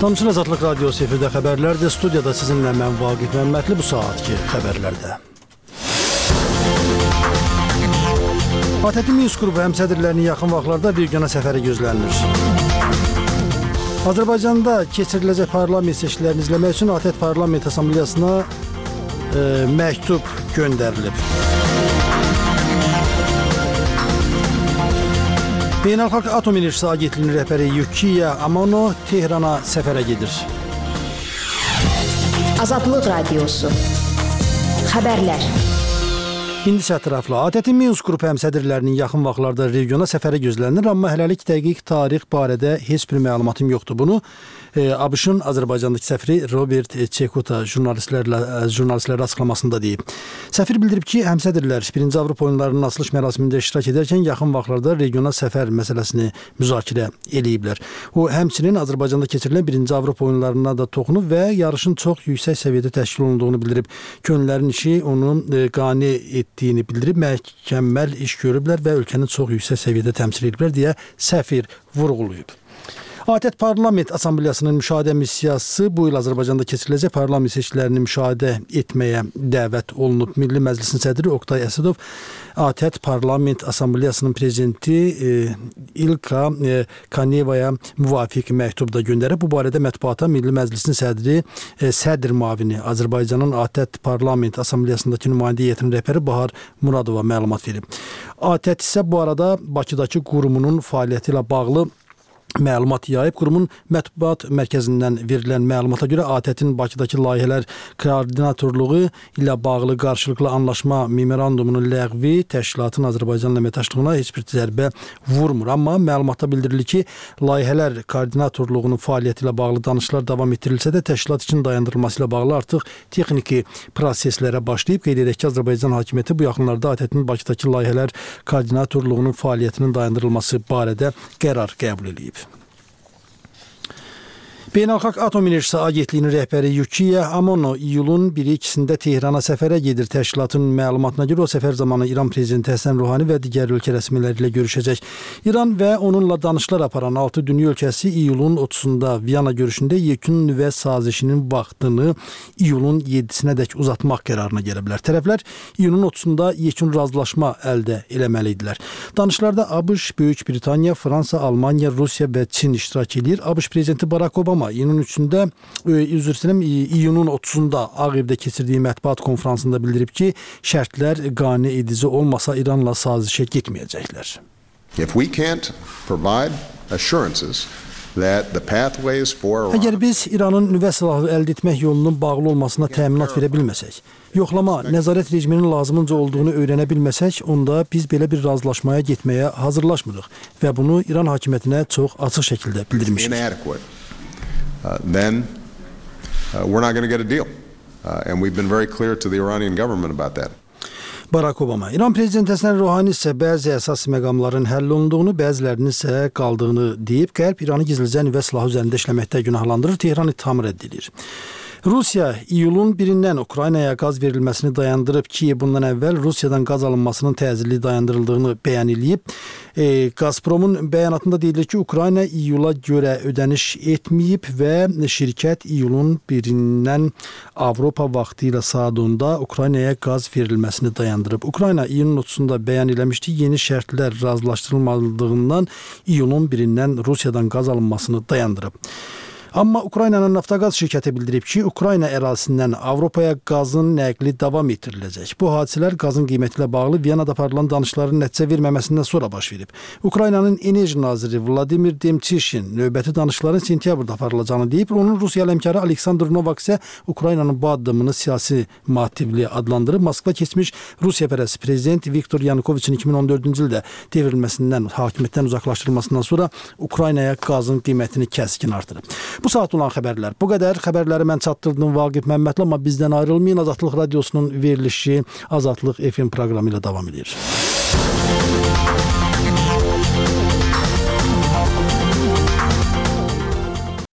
Tanışın Azadlıq Radiosu efirdə xəbərlərdir. Studiyada sizinlə mən Vaqif Məmmədli bu saatki xəbərlərdə. ATƏT Minsk qrupu həmsədrlərinin yaxın vaxtlarda regiona səfəri gözlənilir. Azərbaycanda keçiriləcək parlament seçkilərini izləmək üçün ATƏT Parlament Assambleyasına məktub göndərilib. Beynəlxalq Atom Enerjisi Agentliyinin rəhbəri Yukiya Amano Tehrana səfərə gedir. Azadlıq Radiosu xəbərlər. İndi isə ətraflı. ATƏT Minsk qrupu həmsədrlərinin yaxın vaxtlarda regiona səfəri gözlənilir, amma hələlik dəqiq tarix barədə heç bir məlumatım yoxdur. Bunu ABŞ-ın Azərbaycandakı səfiri Robert Çekuta jurnalistlərlə açıqlamasında deyib. Səfir bildirib ki, həmsədrlər 1-ci Avropa oyunlarının açılış mərasimində iştirak edərkən yaxın vaxtlarda regiona səfər məsələsini müzakirə eləyiblər. O, həmçinin Azərbaycanda keçirilən 1-ci Avropa oyunlarına da toxunub və yarışın çox yüksək səviyyədə təşkil olunduğunu bildirib. Könüllərin işi onu qane etdiyini bildirib, mükəmməl iş görüblər və ölkənin çox yüksək səviyyədə təmsil ediblər deyə səfir vurğulayıb. ATƏT Parlament Assambleyasının müşahidə missiyası bu il Azərbaycanda keçiriləcək parlament seçkilərini müşahidə etməyə dəvət olunub. Milli Məclisin sədri Oqtay Əsədov ATƏT Parlament Assambleyasının prezidenti İlka Kanevaya müvafiq məktub da göndərib. Bu barədə mətbuata Milli Məclisin sədr müavini Azərbaycanın ATƏT Parlament Assambleyasındakı nümayəndə heyətinin rəhbəri Bahar Muradova məlumat verib. ATƏT isə bu arada Bakıdakı qurumunun fəaliyyəti ilə bağlı məlumat yayıb. Qurumun mətbuat mərkəzindən verilən məlumata görə ATƏT-in Bakıdakı layihələr koordinatorluğu ilə bağlı qarşılıqlı anlaşma memorandumunun ləğvi təşkilatın Azərbaycanla əməkdaşlığına heç bir zərbə vurmur. Amma məlumatda bildirilir ki, layihələr koordinatorluğunun fəaliyyəti ilə bağlı danışıqlar davam etdirilsə də təşkilat üçün dayandırılması ilə bağlı artıq texniki proseslərə başlayıb. Qeyd edək ki, Azərbaycan hakimiyyəti bu yaxınlarda ATƏT-in Bakıdakı layihələr koordinatorluğunun fəaliyyətinin dayandırılması barədə qərar qəbul edib. Beynəlxalq Atom Enerjisi Agentliyinin rəhbəri Yukiya Amano iyulun 1-2-sində Tehrana səfərə gedir. Təşkilatın məlumatına görə o səfər zamanı İran prezidenti Həsən Ruhani və digər ölkə rəsmiləri ilə görüşəcək. İran və onunla danışıqlar aparan 6 dünya ölkəsi iyulun 30-da Viyana görüşündə yekun nüvə sazişinin vaxtını iyulun 7-sinədək uzatmaq qərarına gəliblər. Tərəflər iyunun 30-da yekun razılaşma əldə eləməlidirlər. Danışıqlarda ABŞ, Böyük Britaniya, Fransa, Almaniya, Rusiya və Çin iştirak edir. ABC prezidenti Barack Obama iyunun 3-də, iyunun 30-da Ağ Evdə keçirdiyi mətbuat konfransında bildirib ki, şərtlər qane edici olmasa İranla sazişə getməyəcəklər. Əgər biz İranın nüvə silahı əldə etmək yolunun bağlı olmasına təminat verə bilməsək, yoxlama, nəzarət rejiminin lazımınca olduğunu öyrənə bilməsək, onda biz belə bir razılaşmaya getməyə hazırlaşmırıq və bunu İran hakimiyyətinə çox açıq şəkildə bildirmişik. Then we're not going to get a deal. And we've been very clear to the Iranian government about that. Barack Obama. İran prezidenti Həsən Ruhani isə bəzi əsas məqamların həll olunduğunu, bəzilərinin isə qaldığını deyib, Qərb İranı gizlicə nüvə silahı üzərində işləməkdə günahlandırır, Tehran ittihamı rədd edir. Rusiya iyulun 1-dən Ukraynaya qaz verilməsini dayandırıb ki, bundan əvvəl Rusiyadan qaz alınmasının təcili dayandırıldığını bəyan edib. Gazpromun bəyanatında deyilir ki, Ukrayna iyula görə ödəniş etməyib və şirkət iyulun 1-dən Avropa vaxtı ilə saat 10-da Ukraynaya qaz verilməsini dayandırıb. Ukrayna iyunun 30-da bəyan eləmişdi, yeni şərtlər razılaşdırılmadığından iyulun 1-dən Rusiyadan qaz alınmasını dayandırıb. Amma Ukraynanın Naftogaz şirkəti bildirib ki, Ukrayna ərazisindən Avropaya qazın nəqli davam etdiriləcək. Bu hadisələr qazın qiyməti ilə bağlı Viyanada aparılan danışıqların nəticə verməməsindən sonra baş verib. Ukraynanın enerji naziri Vladimir Demçişin növbəti danışıqların sentyabrda aparılacağını deyib. Onun Rusiyalı həmkarı Aleksandr Novak isə Ukraynanın bu addımını siyasi motivli adlandırıb. Moskva keçmiş Rusiyapərəst prezident Viktor Yanukoviçin 2014-cü ildə devrilməsindən, hakimiyyətdən uzaqlaşdırılmasından sonra Ukraynaya qazın qiymətini kəskin artırıb. Bu saat olan xəbərlər bu qədər. Xəbərləri mən çatdırdım Vaqif Məmmədli, amma bizdən ayrılmayın. Azadlıq Radiosunun verilişi Azadlıq FM proqramı ilə davam edir.